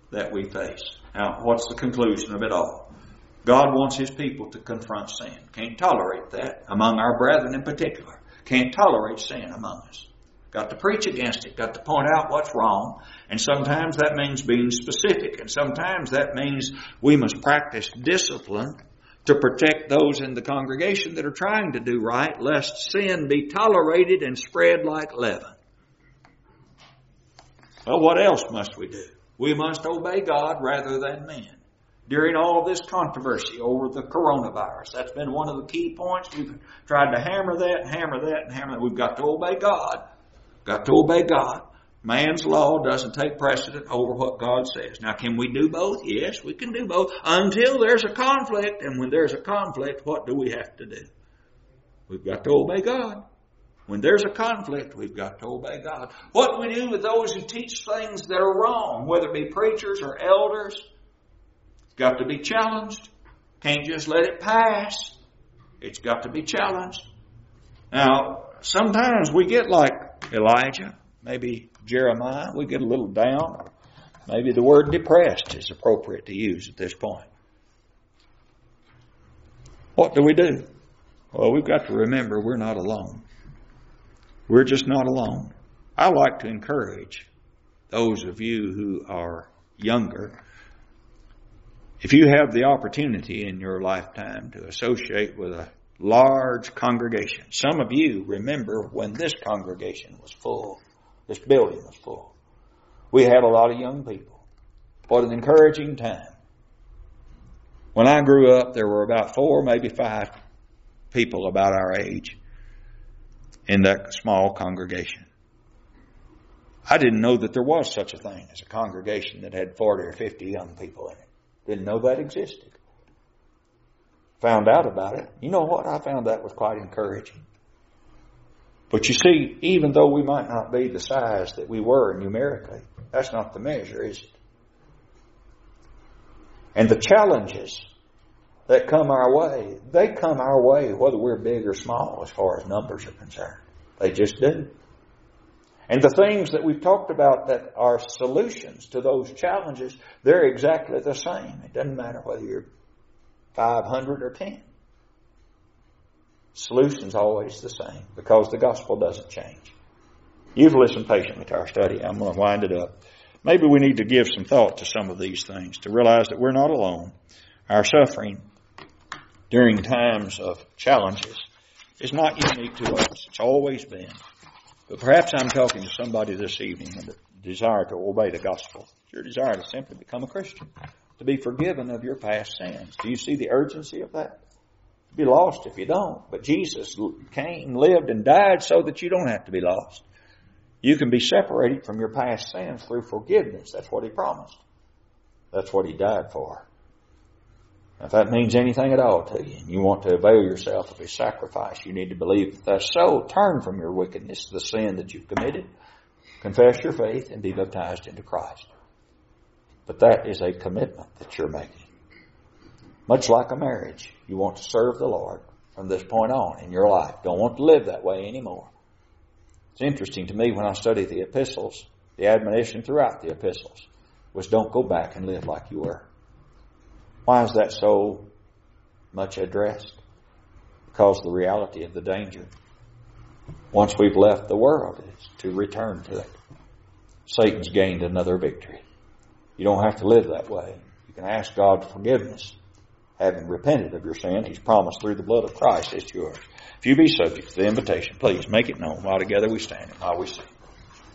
that we face. Now, what's the conclusion of it all? God wants His people to confront sin. Can't tolerate that among our brethren in particular. Can't tolerate sin among us. Got to preach against it. Got to point out what's wrong. And sometimes that means being specific. And sometimes that means we must practice discipline to protect those in the congregation that are trying to do right, lest sin be tolerated and spread like leaven. Well, what else must we do? We must obey God rather than men. During all of this controversy over the coronavirus, that's been one of the key points. We've tried to hammer that. We've got to obey God. Got to obey God. Man's law doesn't take precedent over what God says. Now, can we do both? Yes, we can do both until there's a conflict. And when there's a conflict, what do we have to do? We've got to obey God. When there's a conflict, we've got to obey God. What do we do with those who teach things that are wrong, whether it be preachers or elders? It's got to be challenged. Can't just let it pass. It's got to be challenged. Now, sometimes we get like Elijah, maybe Jeremiah, we get a little down. Maybe the word depressed is appropriate to use at this point. What do we do? Well, we've got to remember we're not alone. We're just not alone. I like to encourage those of you who are younger, if you have the opportunity in your lifetime to associate with a large congregation. Some of you remember when this congregation was full, this building was full. We had a lot of young people. What an encouraging time. When I grew up, there were about 4, maybe 5 people about our age in that small congregation. I didn't know that there was such a thing as a congregation that had 40 or 50 young people in it. Didn't know that existed. Found out about it. You know what? I found that was quite encouraging. But you see, even though we might not be the size that we were numerically, that's not the measure, is it? And the challenges that come our way, they come our way whether we're big or small as far as numbers are concerned. They just do. And the things that we've talked about that are solutions to those challenges, they're exactly the same. It doesn't matter whether you're 500 or 10. Solution's always the same because the gospel doesn't change. You've listened patiently to our study. I'm going to wind it up. Maybe we need to give some thought to some of these things to realize that we're not alone. Our suffering during times of challenges is not unique to us. It's always been. But perhaps I'm talking to somebody this evening with a desire to obey the gospel. It's your desire to simply become a Christian, to be forgiven of your past sins. Do you see the urgency of that? You'll be lost if you don't. But Jesus came, lived, and died so that you don't have to be lost. You can be separated from your past sins through forgiveness. That's what He promised. That's what He died for. If that means anything at all to you, and you want to avail yourself of His sacrifice, you need to believe that that's so. Turn from your wickedness, the sin that you've committed, confess your faith, and be baptized into Christ. But that is a commitment that you're making. Much like a marriage, you want to serve the Lord from this point on in your life. Don't want to live that way anymore. It's interesting to me when I study the epistles, the admonition throughout the epistles was don't go back and live like you were. Why is that so much addressed? Because of the reality of the danger. Once we've left the world, it's to return to it. Satan's gained another victory. You don't have to live that way. You can ask God for forgiveness. Having repented of your sin, He's promised through the blood of Christ it's yours. If you be subject to the invitation, please make it known while together we stand and while we sing.